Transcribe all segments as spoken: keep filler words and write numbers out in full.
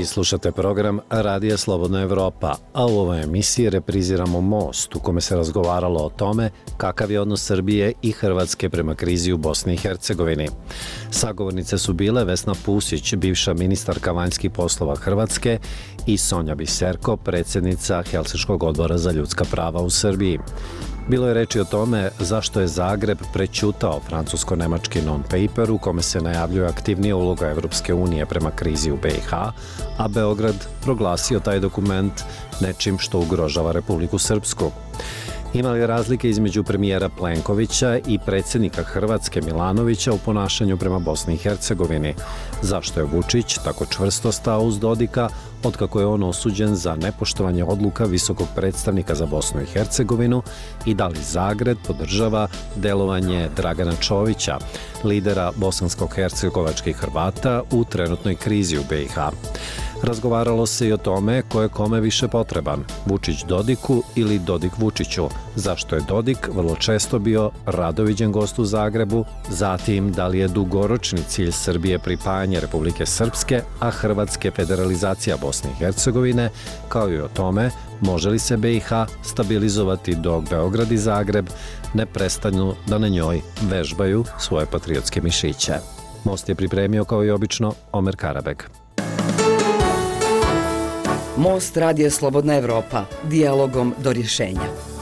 slušate program Radija Slobodna Evropa, a u ovoj emisiji repriziramo Most, u kome se razgovaralo o tome kakav je odnos Srbije i Hrvatske prema krizi u Bosni i Hercegovini. Sagovornice su bile Vesna Pusić, bivša ministarka vanjskih poslova Hrvatske, i Sonja Biserko, predsjednica Helsinškog odbora za ljudska prava u Srbiji. Bilo je reči o tome zašto je Zagreb prećutao francusko-nemački non-paper u kome se najavljuje aktivnija uloga Evropske unije prema krizi u B i H, a Beograd proglasio taj dokument nečim što ugrožava Republiku Srpsku. Ima li razlike između premijera Plenkovića i predsjednika Hrvatske Milanovića u ponašanju prema Bosni i Hercegovini? Zašto je Vučić tako čvrsto stao uz Dodika, otkako je on osuđen za nepoštovanje odluka visokog predstavnika za Bosnu i Hercegovinu, i da li Zagreb podržava delovanje Dragana Čovića, lidera bosansko-hercegovačkih Hrvata u trenutnoj krizi u B i H? Razgovaralo se i o tome ko je kome više potreban, Vučić Dodiku ili Dodik Vučiću, zašto je Dodik vrlo često bio radoviđen gost u Zagrebu, zatim da li je dugoročni cilj Srbije pripajanje Republike Srpske, a Hrvatske federalizacija Bosne i Hercegovine, kao i o tome može li se B i H stabilizovati dok Beograd i Zagreb ne prestanu da na njoj vežbaju svoje patriotske mišiće. Most je pripremio kao i obično Omer Karabeg. Most Radija Slobodna Evropa, dijalogom do rješenja.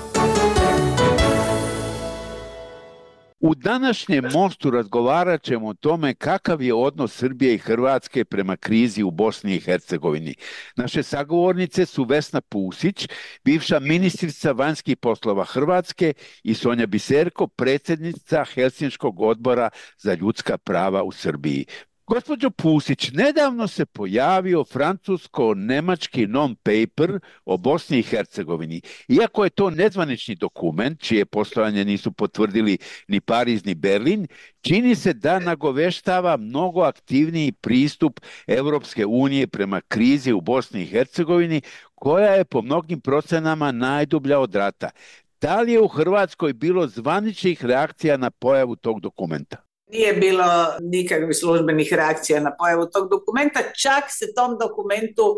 U današnjem Mostu razgovarat ćemo o tome kakav je odnos Srbije i Hrvatske prema krizi u Bosni i Hercegovini. Naše sagovornice su Vesna Pusić, bivša ministrica vanjskih poslova Hrvatske, i Sonja Biserko, predsjednica Helsinškog odbora za ljudska prava u Srbiji. Gospođo Pusić, nedavno se pojavio francusko-nemački non-paper o Bosni i Hercegovini. Iako je to nezvanični dokument, čije postojanje nisu potvrdili ni Pariz ni Berlin, čini se da nagoveštava mnogo aktivniji pristup Evropske unije prema krizi u Bosni i Hercegovini, koja je po mnogim procenama najdublja od rata. Da li je u Hrvatskoj bilo zvaničnih reakcija na pojavu tog dokumenta? Nije bilo nikakvih službenih reakcija na pojavu tog dokumenta, čak se tom dokumentu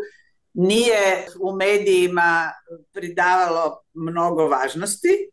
nije u medijima pridavalo mnogo važnosti,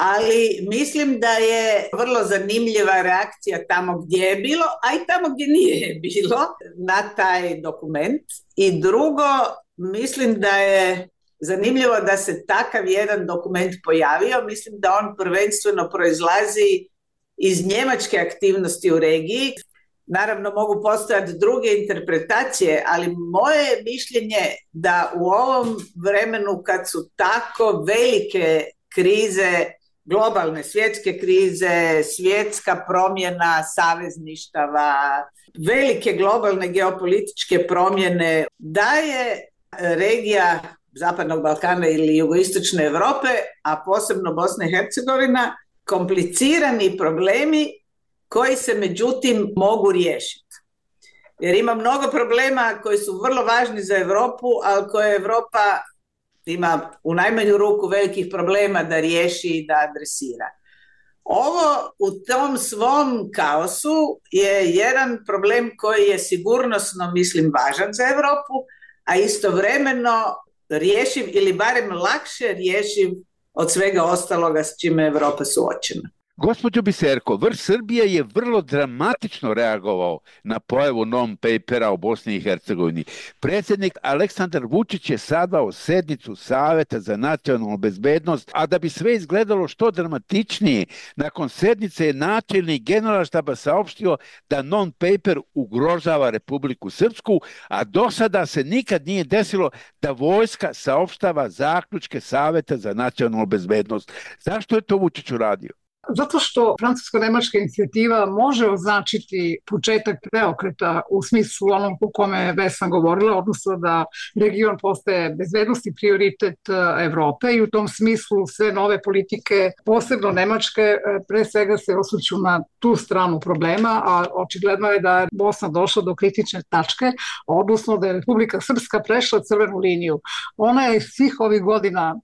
ali mislim da je vrlo zanimljiva reakcija tamo gdje je bilo, a i tamo gdje nije bilo na taj dokument. I drugo, mislim da je zanimljivo da se takav jedan dokument pojavio. Mislim da on prvenstveno proizlazi iz njemačke aktivnosti u regiji. Naravno, mogu postojati druge interpretacije, ali moje mišljenje da u ovom vremenu kad su tako velike krize, globalne svjetske krize, svjetska promjena savezništava, velike globalne geopolitičke promjene, da je regija Zapadnog Balkana ili jugoistočne Europe, a posebno Bosna i Hercegovina, komplicirani problemi koji se međutim mogu riješiti. Jer ima mnogo problema koji su vrlo važni za Europu, ali koje Europa ima u najmanju ruku velikih problema da riješi i da adresira. Ovo u tom svom kaosu je jedan problem koji je sigurnosno, mislim, važan za Europu, a istovremeno rješiv ili barem lakše rješiv od svega ostaloga s čime je Europa suočena. Gospođo Biserko, vrh Srbije je vrlo dramatično reagovao na pojavu non-papera o Bosni i Hercegovini. Predsjednik Aleksandar Vučić je sazvao sednicu Saveta za nacionalnu bezbednost, a da bi sve izgledalo što dramatičnije, nakon sednice je načelnik Generalštaba saopštio da non-paper ugrožava Republiku Srpsku, a do sada se nikad nije desilo da vojska saopštava zaključke Saveta za nacionalnu bezbednost. Zašto je to Vučić uradio? Zato što francusko-nemačka inicijativa može označiti početak preokreta u smislu onom u kome je Vesna govorila, odnosno da region postaje bezbednosni prioritet Evrope i u tom smislu sve nove politike, posebno nemačke, pre svega se osvrću na tu stranu problema, a očigledno je da je Bosna došla do kritične tačke, odnosno da je Republika Srpska prešla crvenu liniju. Ona je svih ovih godina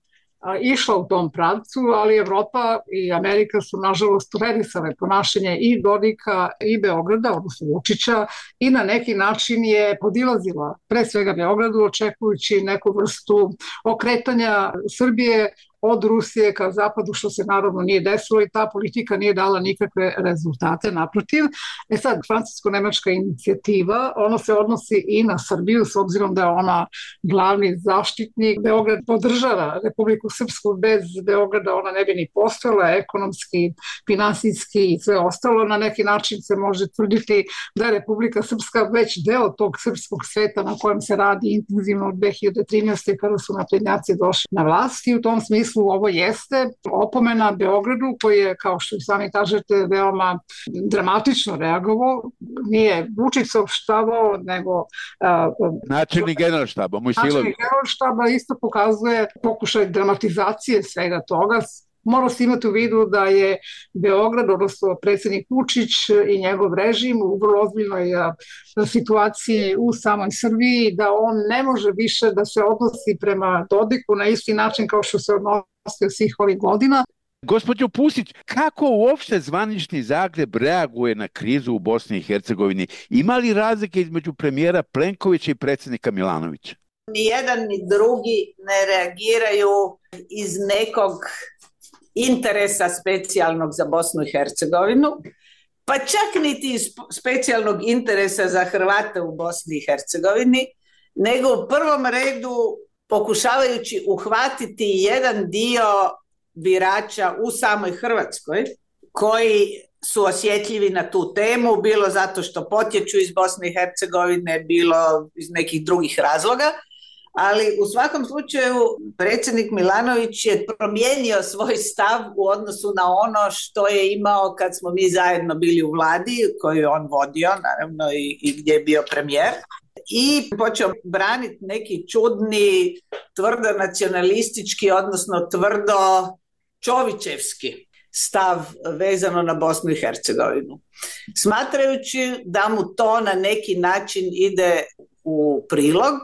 išla u tom pravcu, ali Evropa i Amerika su nažalost tolerisale ponašanje i Dodika i Beograda, odnosno Vučića, i na neki način je podilazila pre svega Beogradu, očekujući neku vrstu okretanja Srbije od Rusije ka zapadu, što se naravno nije desilo i ta politika nije dala nikakve rezultate, naprotiv. E sad, francusko-nemačka inicijativa, ono se odnosi i na Srbiju, s obzirom da je ona glavni zaštitnik. Beograd podržava Republiku Srpsku, bez Beograda ona ne bi ni postojala, ekonomski, finansijski i sve ostalo. Na neki način se može tvrditi da je Republika Srpska već deo tog srpskog sveta na kojem se radi intenzivno od dve hiljade trinaeste. kada su naprednjaci došli na vlast, i u tom smislu ovo jeste opomena Beogradu, koji je, kao što sami kažete, veoma dramatično reagovao. Nije Vučić saopštavao, nego uh, načelnik generalštaba, Mojsilović. Načelnik generalštaba isto pokazuje pokušaj dramatizacije svega toga. Mora se imati u vidu da je Beograd, odnosno predsjednik Vučić i njegov režim u vrlo ozbiljnoj situaciji u samoj Srbiji, da on ne može više da se odnosi prema Dodiku na isti način kao što se odnosio svih ovih godina. Gospođo Pusić, kako uopšte zvanični Zagreb reaguje na krizu u Bosni i Hercegovini? Ima li razlike između premijera Plenkovića i predsjednika Milanovića? Ni jedan ni drugi ne reagiraju iz nekog interesa specijalnog za Bosnu i Hercegovinu, pa čak niti iz specijalnog interesa za Hrvate u Bosni i Hercegovini, nego u prvom redu pokušavajući uhvatiti jedan dio birača u samoj Hrvatskoj koji su osjetljivi na tu temu, bilo zato što potječu iz Bosne i Hercegovine, bilo iz nekih drugih razloga. Ali u svakom slučaju predsjednik Milanović je promijenio svoj stav u odnosu na ono što je imao kad smo mi zajedno bili u vladi, koju je on vodio, naravno, i, i gdje je bio premijer. I počeo braniti neki čudni, tvrdo nacionalistički, odnosno tvrdo čovićevski stav vezano na Bosnu i Hercegovinu. Smatrajući da mu to na neki način ide u prilog,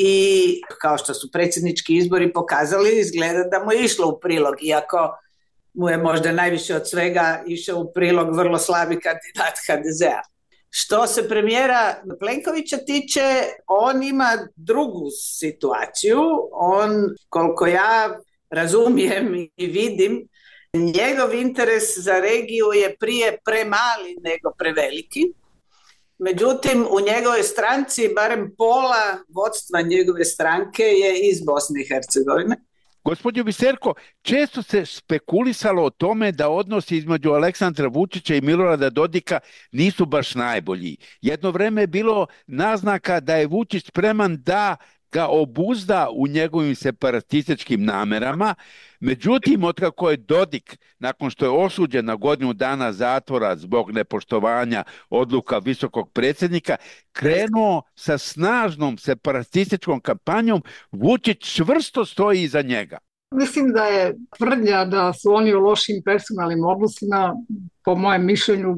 i kao što su predsjednički izbori pokazali, izgleda da mu je išlo u prilog, iako mu je možda najviše od svega išao u prilog vrlo slabi kandidat ha de zea. Što se premijera Plenkovića tiče, on ima drugu situaciju. On, koliko ja razumijem i vidim, njegov interes za regiju je prije premali nego preveliki. Međutim, u njegovoj stranci barem pola vodstva njegove stranke je iz Bosne i Hercegovine. Gospođo Biserko, često se spekulisalo o tome da odnosi između Aleksandra Vučića i Milorada Dodika nisu baš najbolji. Jedno vreme je bilo naznaka da je Vučić spreman da ga obuzda u njegovim separatističkim namerama. Međutim, otkako je Dodik, nakon što je osuđen na godinu dana zatvora zbog nepoštovanja odluka visokog predsjednika, krenuo sa snažnom separatističkom kampanjom, Vučić čvrsto stoji iza njega. Mislim da je tvrdnja da su oni u lošim personalnim odnosima, po mojem mišljenju,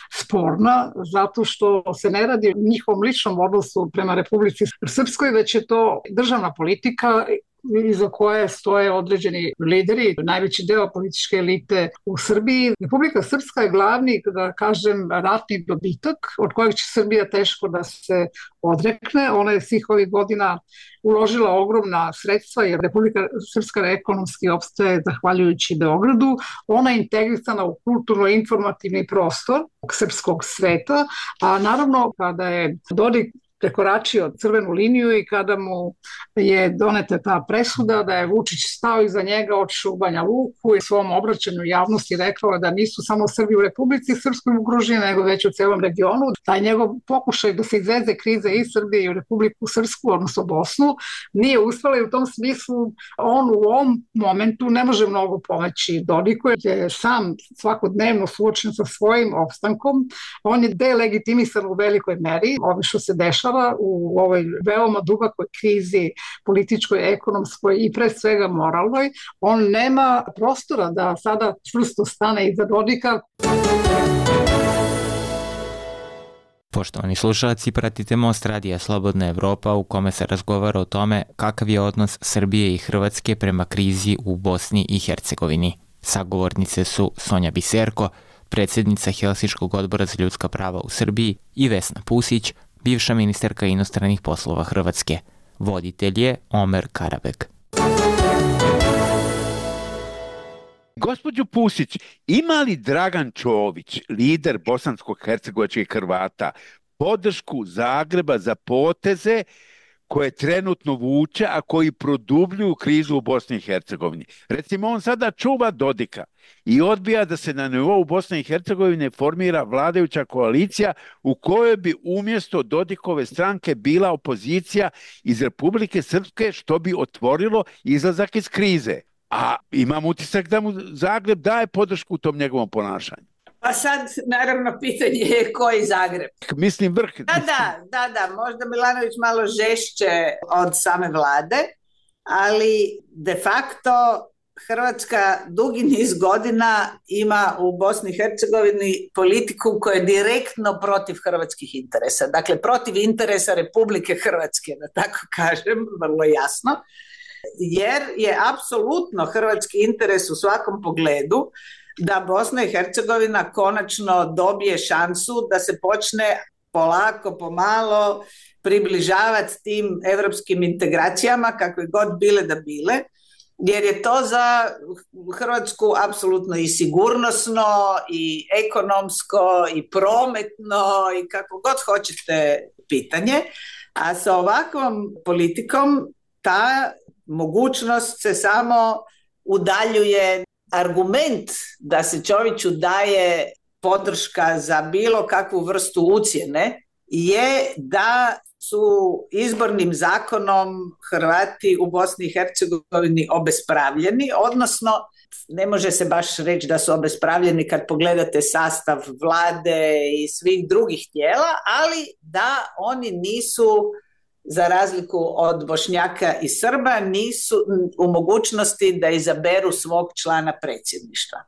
sporna, zato što se ne radi o njihovom ličnom odnosu prema Republici Srpskoj, već je to državna politika iza koje stoje određeni lideri, najveći deo političke elite u Srbiji. Republika Srpska je glavni, da kažem, ratni dobitak od kojeg će Srbija teško da se odrekne. Ona je svih ovih godina uložila ogromna sredstva, jer Republika Srpska ekonomski opstaje zahvaljujući Beogradu. Ona je integrisana u kulturno-informativni prostor srpskog sveta, a naravno kada je Dodik prekoračio crvenu liniju i kada mu je doneta ta presuda da je Vučić stao iza njega, otišao u Banja Luku i svom obraćanju javnosti rekao da nisu samo Srbi u Republici Srpskoj ugroženi, nego već u celom regionu. Taj njegov pokušaj da se izveze krize i Srbije i u Republiku Srpsku, odnosno Bosnu, nije uspela, i u tom smislu on u ovom momentu ne može mnogo pomoći Dodiku, jer je sam svakodnevno suočen sa svojim opstankom. On je delegitimisan u velikoj meri, ovo što se dešava u ovoj veoma dubokoj krizi političkoj, ekonomskoj i pre svega moralnoj. On nema prostora da sada čvrsto stane iza Dodika. Poštovani slušalci, pratite Most radija Slobodna Evropa u kome se razgovara o tome kakav je odnos Srbije i Hrvatske prema krizi u Bosni i Hercegovini. Sagovornice su Sonja Biserko, predsjednica Helsinškog odbora za ljudska prava u Srbiji, i Vesna Pusić, bivša ministarka inostranih poslova Hrvatske. Voditelj je Omer Karabek. Gospođo Pusić, ima li Dragan Čović, lider bosansko-hercegovačkih Hrvata, podršku Zagreba za poteze koje trenutno vuče, a koji produbljuju krizu u Bosni i Hercegovini? Recimo, on sada čuva Dodika i odbija da se na nivou Bosne i Hercegovine formira vladajuća koalicija u kojoj bi umjesto Dodikove stranke bila opozicija iz Republike Srpske, što bi otvorilo izlazak iz krize. A imam utisak da mu Zagreb daje podršku u tom njegovom ponašanju. Pa sad, naravno, pitanje je koji Zagreb. Mislim vrh. Da, da, da, da, možda Milanović malo žešće od same vlade, ali de facto Hrvatska dugi niz godina ima u Bosni i Hercegovini politiku koja je direktno protiv hrvatskih interesa. Dakle, protiv interesa Republike Hrvatske, da tako kažem, vrlo jasno. Jer je apsolutno hrvatski interes u svakom pogledu da Bosna i Hercegovina konačno dobije šansu da se počne polako, pomalo približavati tim evropskim integracijama, kakve god bile da bile, jer je to za Hrvatsku apsolutno i sigurnosno, i ekonomsko, i prometno, i kako god hoćete pitanje. A sa ovakvom politikom ta mogućnost se samo udaljuje. Argument da se Čoviću daje podrška za bilo kakvu vrstu ucjene je da su izbornim zakonom Hrvati u Bosni i Hercegovini obespravljeni, odnosno ne može se baš reći da su obespravljeni kad pogledate sastav vlade i svih drugih tijela, ali da oni nisu, za razliku od Bošnjaka i Srba, nisu u mogućnosti da izaberu svog člana predsjedništva.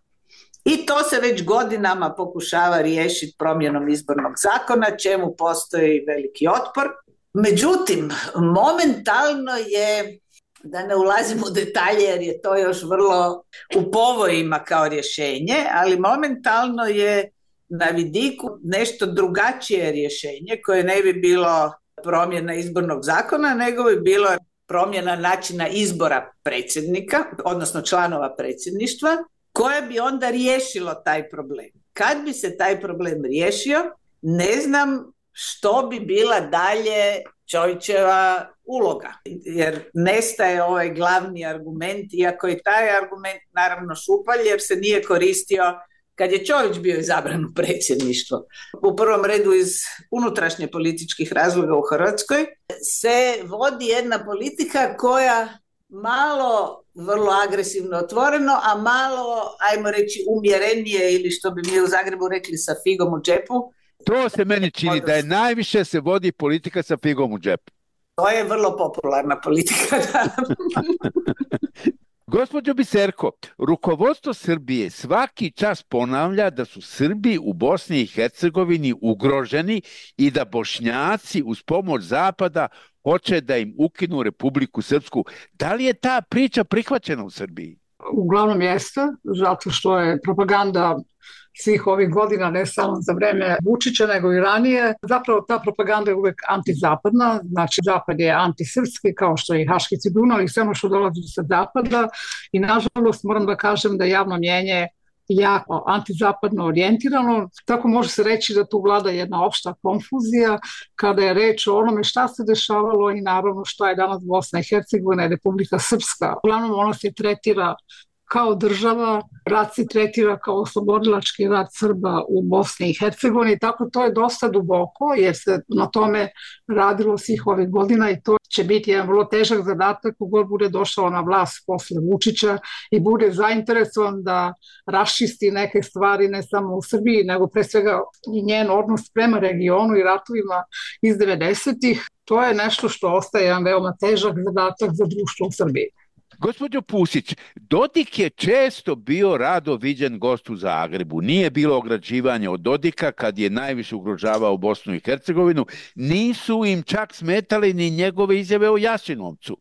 I to se već godinama pokušava riješiti promjenom izbornog zakona, čemu postoji veliki otpor. Međutim, momentalno je, da ne ulazim u detalje jer je to još vrlo u povojima kao rješenje, ali momentalno je na vidiku nešto drugačije rješenje koje ne bi bilo promjena izbornog zakona, nego bi bilo promjena načina izbora predsjednika, odnosno članova predsjedništva, koje bi onda riješilo taj problem. Kad bi se taj problem riješio, ne znam što bi bila dalje Čovićeva uloga, jer nestaje ovaj glavni argument, iako je taj argument naravno šupalj, jer se nije koristio kad je Čović bio izabran u predsjedništvo. U prvom redu iz unutrašnje političkih razloga u Hrvatskoj se vodi jedna politika koja malo vrlo agresivno otvoreno, a malo, ajmo reći, umjerenije, ili što bi mi u Zagrebu rekli, sa figom u džepu. To se meni čini da je najviše se vodi politika sa figom u džepu. To je vrlo popularna politika, da. Gospođo Biserko, rukovodstvo Srbije svaki čas ponavlja da su Srbi u Bosni i Hercegovini ugroženi i da Bošnjaci uz pomoć Zapada hoće da im ukinu Republiku Srpsku. Da li je ta priča prihvaćena u Srbiji? Uglavnom jeste, zato što je propaganda svih ovih godina, ne samo za vreme Vučića, nego i ranije. Zapravo ta propaganda je uvek antizapadna, znači Zapad je antisrpski, kao što je i Haški Dunav i sve ono što dolazi sa Zapada. I nažalost moram da kažem da javno mnjenje jako antizapadno orijentirano. Tako može se reći da tu vlada jedna opšta konfuzija kada je reč o onome šta se dešavalo i naravno šta je danas Bosna i Hercegovina i Republika Srpska. Uglavnom ona se tretira kao država, rat se tretira kao oslobodilački rat Srba u Bosni i Hercegovini, tako to je dosta duboko jer se na tome radilo svih ovih godina i to će biti jedan vrlo težak zadatak kogod bude došao na vlast posle Vučića i bude zainteresovan da raščisti neke stvari ne samo u Srbiji, nego pre svega i njen odnos prema regionu i ratovima iz devedesetih. To je nešto što ostaje jedan veoma težak zadatak za društvo u Srbiji. Gospođo Pusić, Dodik je često bio rado viđen gost u Zagrebu. Nije bilo ograđivanja od Dodika kad je najviše ugrožavao Bosnu i Hercegovinu. Nisu im čak smetale ni njegove izjave o Jasenovcu.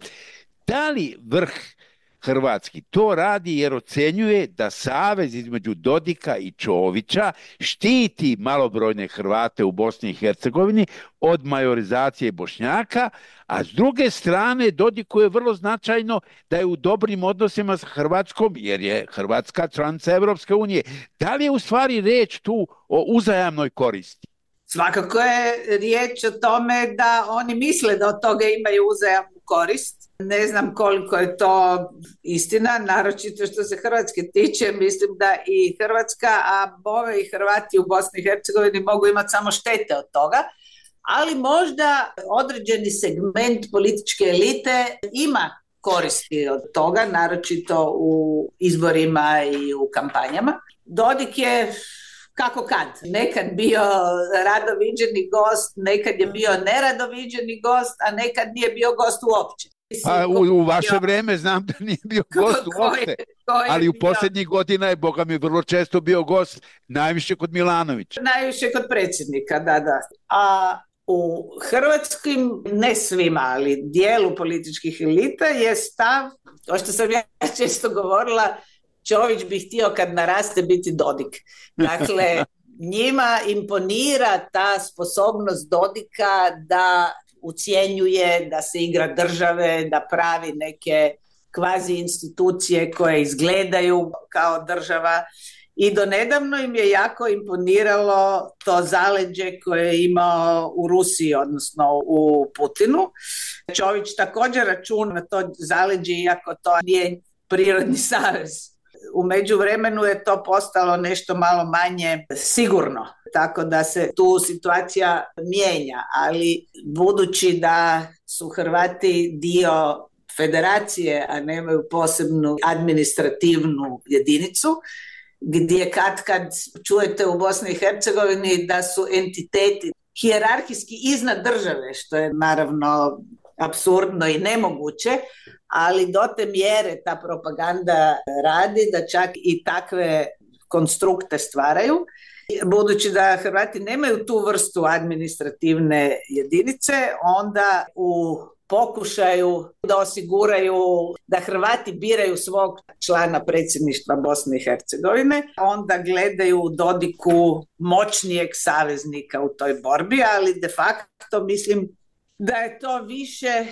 Da li vrh hrvatski to radi jer ocenjuje da savez između Dodika i Čovića štiti malobrojne Hrvate u Bosni i Hercegovini od majorizacije Bošnjaka, a s druge strane Dodiku je vrlo značajno da je u dobrim odnosima sa Hrvatskom jer je Hrvatska članica Evropske unije. Da li je u stvari riječ tu o uzajamnoj koristi? Svakako je riječ o tome da oni misle da od toga imaju uzajamnu korist. Ne znam koliko je to istina, naročito što se Hrvatske tiče, mislim da i Hrvatska, a bove i Hrvati u Bosni i Hercegovini mogu imati samo štete od toga, ali možda određeni segment političke elite ima koristi od toga, naročito u izborima i u kampanjama. Dodik je kako kad, nekad bio rado viđeni gost, nekad je bio nerado viđeni gost, a nekad nije bio gost uopće. A u, u vaše vrijeme znam da nije bio gost uopšte, ali u posljednjih godina je, boga mi, vrlo često bio gost, najviše kod Milanovića. Najviše kod predsjednika, da, da. A u hrvatskim, ne svima, ali dijelu političkih elita je stav, to što sam ja često govorila, Čović bi htio kad naraste biti Dodik. Dakle, njima imponira ta sposobnost Dodika da ucjenjuje, da se igra države, da pravi neke kvazi institucije koje izgledaju kao država. I donedavno im je jako imponiralo to zaleđe koje je imao u Rusiji, odnosno u Putinu. Čović također računa na to zaleđe, iako to nije prirodni savez. U međuvremenu je to postalo nešto malo manje sigurno, tako da se tu situacija mijenja, ali budući da su Hrvati dio federacije, a nemaju posebnu administrativnu jedinicu, gdje kad kad čujete u Bosni i Hercegovini da su entiteti hijerarhijski iznad države, što je naravno apsurdno i nemoguće, ali do te mjere ta propaganda radi da čak i takve konstrukte stvaraju. Budući da Hrvati nemaju tu vrstu administrativne jedinice, onda u pokušaju da osiguraju da Hrvati biraju svog člana predsjedništva Bosne i Hercegovine, onda gledaju u Dodiku moćnijeg saveznika u toj borbi, ali de facto mislim da je to više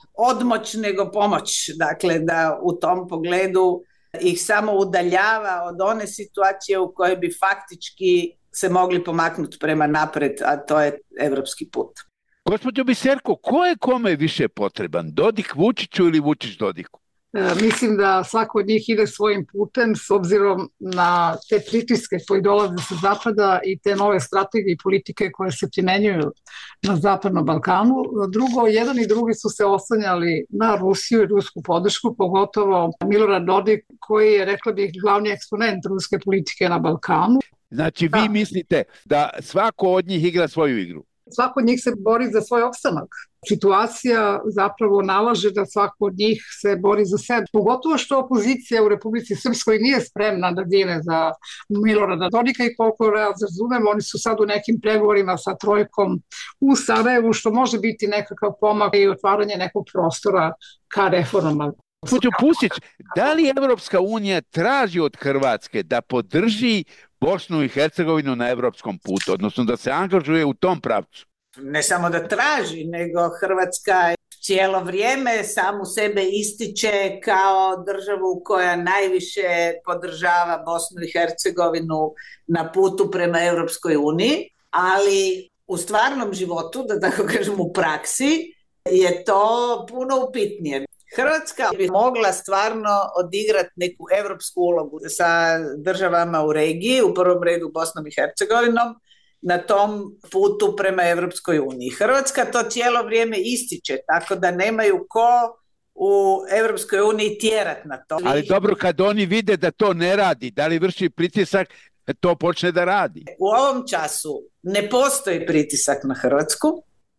odmoć nego pomoć, dakle da u tom pogledu ih samo udaljava od one situacije u kojoj bi faktički se mogli pomaknuti prema napred, a to je evropski put. Gospođo Biserko, ko je kome više potreban? Dodik Vučiću ili Vučić Dodiku? E, mislim da svako od njih ide svojim putem s obzirom na te pritiske koji dolaze sa zapada i te nove strategije i politike koje se primenjuju na Zapadnom Balkanu. Drugo, jedan i drugi su se oslanjali na Rusiju i rusku podršku, pogotovo Milorad Dodik koji je, rekla bih, glavni eksponent ruske politike na Balkanu. Znači vi da. mislite da svako od njih igra svoju igru? Svako od njih se bori za svoj opstanak. Situacija zapravo nalaže da svako od njih se bori za sebe. Pogotovo što opozicija u Republici Srpskoj nije spremna da gine za Milorada Dodika i koliko razumem, oni su sad u nekim pregovorima sa trojkom u Sarajevu, što može biti nekakav pomak i otvaranje nekog prostora ka reformama. Gospođo Pusić, da li Evropska unija traži od Hrvatske da podrži Bosnu i Hercegovinu na evropskom putu, odnosno da se angažuje u tom pravcu? Ne samo da traži, nego Hrvatska cijelo vrijeme samu sebe ističe kao državu koja najviše podržava Bosnu i Hercegovinu na putu prema Europskoj uniji, ali u stvarnom životu, da tako kažem u praksi, je to puno upitnije. Hrvatska bi mogla stvarno odigrati neku europsku ulogu sa državama u regiji, u prvom redu Bosnom i Hercegovinom, na tom putu prema Europskoj uniji. Hrvatska to cijelo vrijeme ističe, tako da nemaju ko u Europskoj uniji tjerati na to. Ali dobro, kad oni vide da to ne radi, da li vrši pritisak, to počne da radi? U ovom času ne postoji pritisak na Hrvatsku.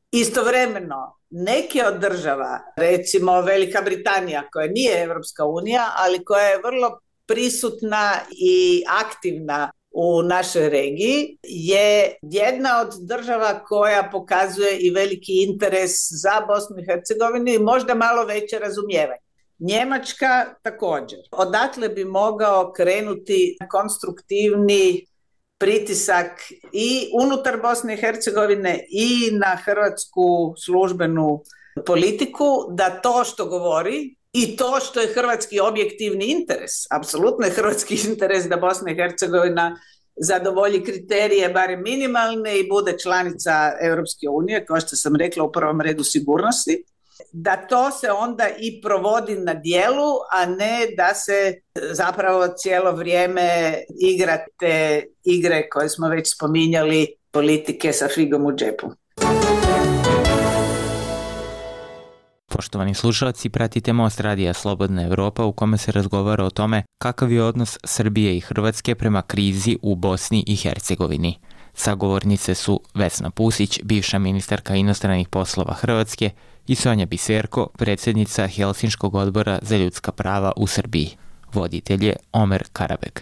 Istovremeno, neke od država, recimo Velika Britanija, koja nije Evropska unija, ali koja je vrlo prisutna i aktivna u našoj regiji, je jedna od država koja pokazuje i veliki interes za Bosnu i Hercegovinu i možda malo veće razumijevanje. Njemačka također. Odatle bi mogao krenuti konstruktivni pritisak i unutar Bosne i Hercegovine i na hrvatsku službenu politiku, da to što govori i to što je hrvatski objektivni interes, apsolutno je hrvatski interes da Bosna i Hercegovina zadovolji kriterije, barem minimalne, i bude članica Europske unije, kao što sam rekla, u prvom redu sigurnosti, da to se onda i provodi na djelu, a ne da se zapravo cijelo vrijeme igra te igre koje smo već spominjali, politike sa figom u džepu. Poštovani slušalci, pratite Most radija Slobodna Evropa u kome se razgovara o tome kakav je odnos Srbije i Hrvatske prema krizi u Bosni i Hercegovini. Sagovornice su Vesna Pusić, bivša ministarka inostranih poslova Hrvatske, i Sonja Biserko, predsjednica Helsinškog odbora za ljudska prava u Srbiji. Voditelj je Omer Karabek.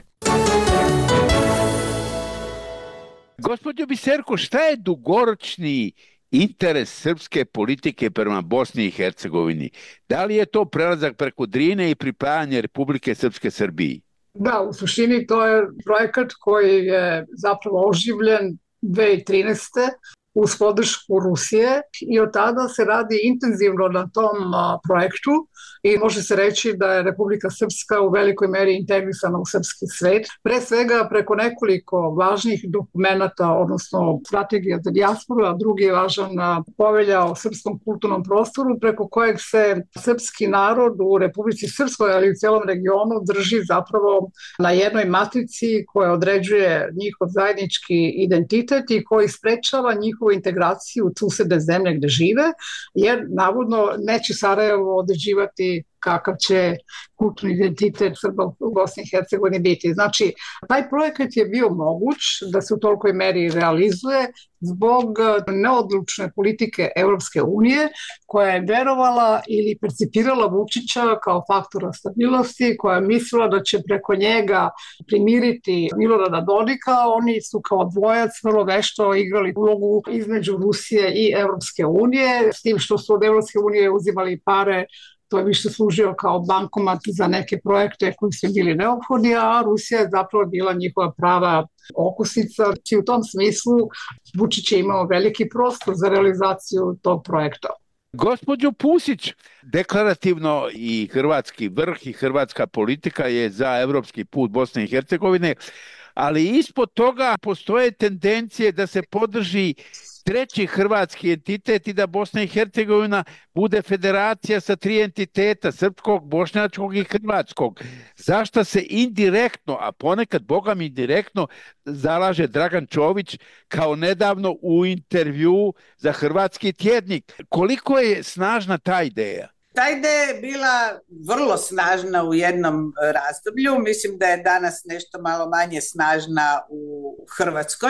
Gospođo Biserko, šta je dugoročni interes srpske politike prema Bosni i Hercegovini? Da li je to prelazak preko Drine i pripajanje Republike Srpske Srbiji? Da, u suštini to je projekat koji je zapravo oživljen dve hiljade trinaeste. uz podršku Rusije i od tada se radi intenzivno na tom a, projektu i može se reći da je Republika Srpska u velikoj meri integrisana u srpski svet. Pre svega preko nekoliko važnih dokumenata, odnosno strategija za dijasporu, a drugi je važan a, povelja o srpskom kulturnom prostoru, preko kojeg se srpski narod u Republici Srpskoj, ali i u cijelom regionu drži zapravo na jednoj matrici koja određuje njihov zajednički identitet i koji sprečava njihovu integraciju u susedne zemlje gde žive, jer navodno neće Sarajevo određivati kakav će kulturni identitet Srba u Bosni i Hercegovini biti. Znači, taj projekat je bio moguć da se u tolikoj meri realizuje zbog neodlučne politike Evropske unije, koja je verovala ili percipirala Vučića kao faktora stabilnosti, koja je mislila da će preko njega primiriti Milorada Dodika. Oni su kao dvojac vrlo vešto igrali ulogu između Rusije i Evropske unije, s tim što su od Evropske unije uzimali pare. To je više služio kao bankomat za neke projekte koji su bili neophodni, a Rusija je zapravo bila njihova prava okosnica. I u tom smislu Vučić je imao veliki prostor za realizaciju tog projekta. Gospođo Pusić, deklarativno i hrvatski vrh i hrvatska politika je za evropski put Bosne i Hercegovine, ali ispod toga postoje tendencije da se podrži treći hrvatski entitet i da Bosna i Hercegovina bude federacija sa tri entiteta, srpskog, bošnjačkog i hrvatskog. Zašto se indirektno, a ponekad bogami indirektno, zalaže Dragan Čović kao nedavno u intervju za Hrvatski tjednik? Koliko je snažna ta ideja? Ta ideja je bila vrlo snažna u jednom razdoblju, mislim da je danas nešto malo manje snažna u Hrvatskoj,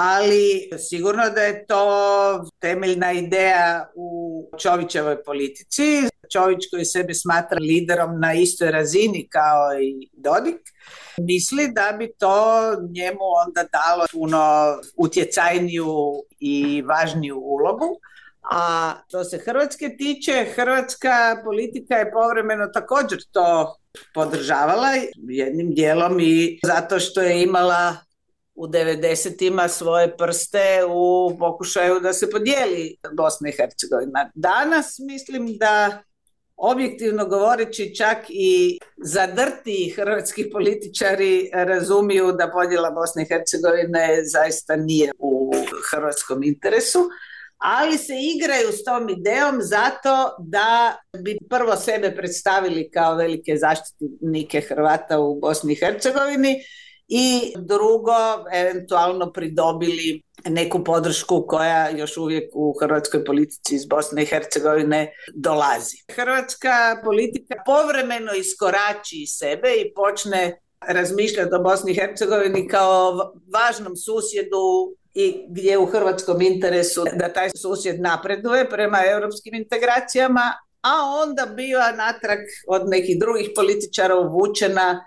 ali sigurno da je to temeljna ideja u Čovićevoj politici. Čović, koji sebe smatra liderom na istoj razini kao i Dodik, misli da bi to njemu onda dalo puno utjecajniju i važniju ulogu. A što se Hrvatske tiče, hrvatska politika je povremeno također to podržavala jednim dijelom i zato što je imala u devedesetima svoje prste u pokušaju da se podijeli Bosna i Hercegovina. Danas mislim da, objektivno govoreći, čak i zadrti hrvatski političari razumiju da podjela Bosne i Hercegovine zaista nije u hrvatskom interesu, ali se igraju s tom idejom zato da bi prvo sebe predstavili kao velike zaštitnike Hrvata u Bosni i Hercegovini i drugo, eventualno pridobili neku podršku koja još uvijek u hrvatskoj politici iz Bosne i Hercegovine dolazi. Hrvatska politika povremeno iskorači iz sebe i počne razmišljati o Bosni i Hercegovini kao važnom susjedu i gdje je u hrvatskom interesu da taj susjed napreduje prema europskim integracijama, a onda biva natrag od nekih drugih političara uvučena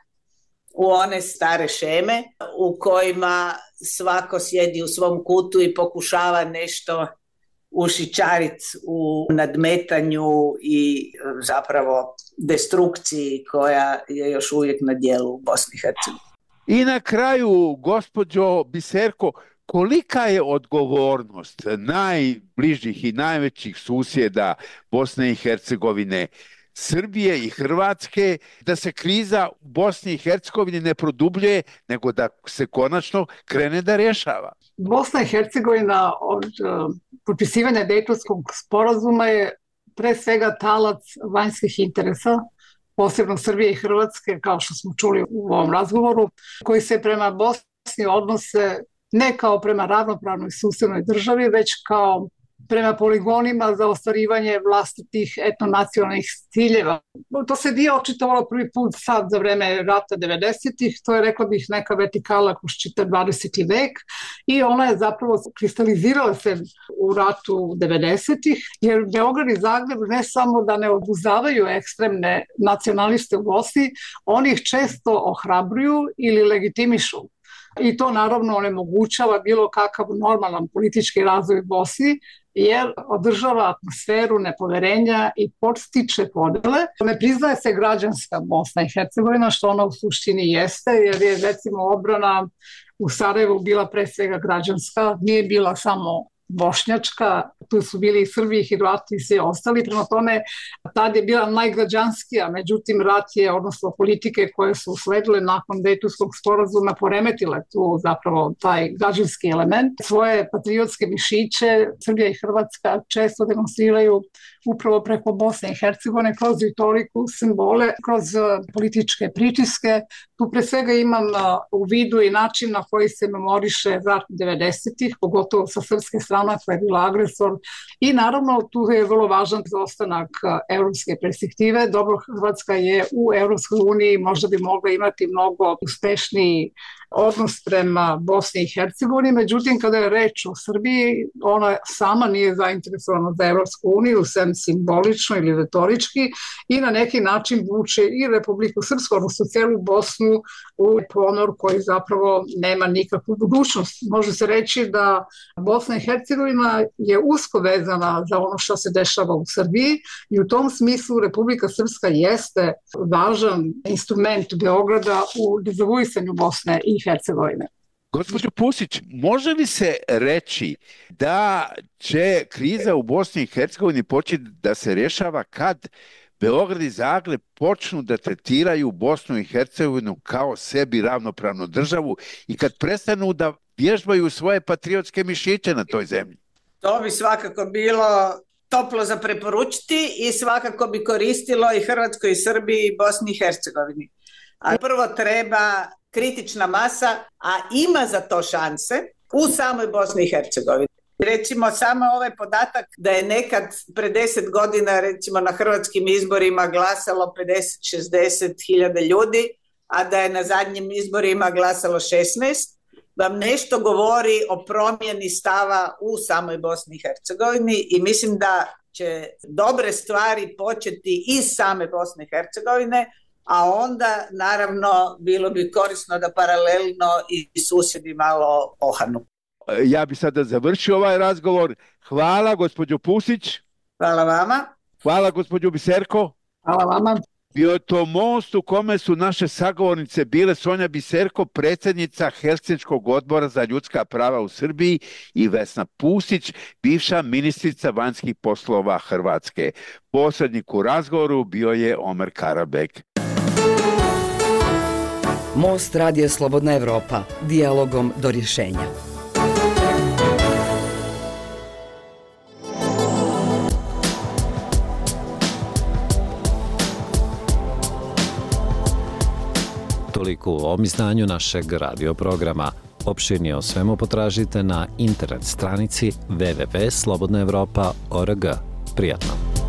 u one stare šeme u kojima svako sjedi u svom kutu i pokušava nešto ušićariti u nadmetanju i zapravo destrukciji koja je još uvijek na djelu u Bosni i Hercegovini. I na kraju, gospođo Biserko, kolika je odgovornost najbližih i najvećih susjeda Bosne i Hercegovine, Srbije i Hrvatske, da se kriza u Bosni i Hercegovini ne produbljuje, nego da se konačno krene da rješava? Bosna i Hercegovina od uh, potpisivanja Dejtonskog sporazuma je pre svega talac vanjskih interesa, posebno Srbije i Hrvatske, kao što smo čuli u ovom razgovoru, koji se prema Bosni odnose ne kao prema ravnopravnoj susednoj državi, već kao prema poligonima za ostvarivanje vlastitih etnonacionalnih ciljeva. To se nije očitovalo prvi put sad za vreme rata devedesetih, to je, rekla bih, neka vertikala kroz čitav dvadeseti vek i ona je zapravo kristalizirala se u ratu devedesetih, jer Beograd i Zagreb ne samo da ne obuzavaju ekstremne nacionaliste u Bosni, oni ih često ohrabruju ili legitimišu. I to naravno onemogućava bilo kakav normalan politički razvoj u Bosni, jer održava atmosferu nepoverenja i podstiče podele. Ne priznaje se građanska Bosna i Hercegovina, što ona u suštini jeste, jer je recimo odbrana u Sarajevu bila pre svega građanska, nije bila samo bošnjačka, tu su bili i Srbi, i Hrvati i svi ostali, prema tome tad je bila najgrađanskija, međutim rat je, odnosno politike koje su usledile nakon Dejtonskog sporazuma poremetile tu zapravo taj građanski element. Svoje patriotske mišiće Srbija i Hrvatska često demonstriraju upravo preko Bosne i Hercegovine kroz retoriku, simbole, kroz političke pritiske. Tu pre svega imam u vidu i način na koji se memoriše rat devedesetih, pogotovo sa srpske strane koja je bila agresor i naravno tu je vrlo važan za ostanak evropske perspektive. Dobro, Hrvatska je u Evropskoj uniji, možda bi mogla imati mnogo uspešniji odnos prema Bosni i Hercegovini, međutim kada je reč o Srbiji, ona sama nije zainteresovana za Evropsku uniju, sem simbolično ili retorički, i na neki način vuče i Republiku Srpsku, odnosno celu Bosnu u ponor koji zapravo nema nikakvu budućnost. Može se reći da Bosna i Hercegovina je usko vezana za ono što se dešava u Srbiji i u tom smislu Republika Srpska jeste važan instrument Beograda u dezavuisanju Bosne i Hercegovine. Gospođo Pusić, može li se reći da će kriza u Bosni i Hercegovini početi da se rješava kad Beograd i Zagreb počnu da tretiraju Bosnu i Hercegovinu kao sebi ravnopravnu državu i kad prestanu da vježbaju svoje patriotske mišiće na toj zemlji? To bi svakako bilo toplo za preporučiti i svakako bi koristilo i Hrvatskoj i Srbiji i Bosni i Hercegovini. A prvo treba kritična masa, a ima za to šanse u samoj Bosni i Hercegovini. Recimo samo ovaj podatak da je nekad pre deset godina recimo na hrvatskim izborima glasalo pedeset do šezdeset hiljada ljudi, a da je na zadnjim izborima glasalo šesnaest, vam nešto govori o promjeni stava u samoj Bosni i Hercegovini i mislim da će dobre stvari početi iz same Bosne i Hercegovine, a onda naravno bilo bi korisno da paralelno i susjedi malo ohanu. Ja bi sada završio ovaj razgovor. Hvala gospođo Pusić. Hvala vama. Hvala gospođo Biserko. Hvala vama. Bio je to most u kome su naše sagovornice bile Sonja Biserko, predsjednica Helsinškog odbora za ljudska prava u Srbiji, i Vesna Pusić, bivša ministrica vanjskih poslova Hrvatske. Posrednik u razgovoru bio je Omer Karabek. Most Radija Slobodna Evropa, dijalogom do rješenja. Toliko u ovom izdanju našeg radio programa. Opširnije o svemu potražite na internet stranici w w w tačka slobodna evropa tačka org. Prijatno!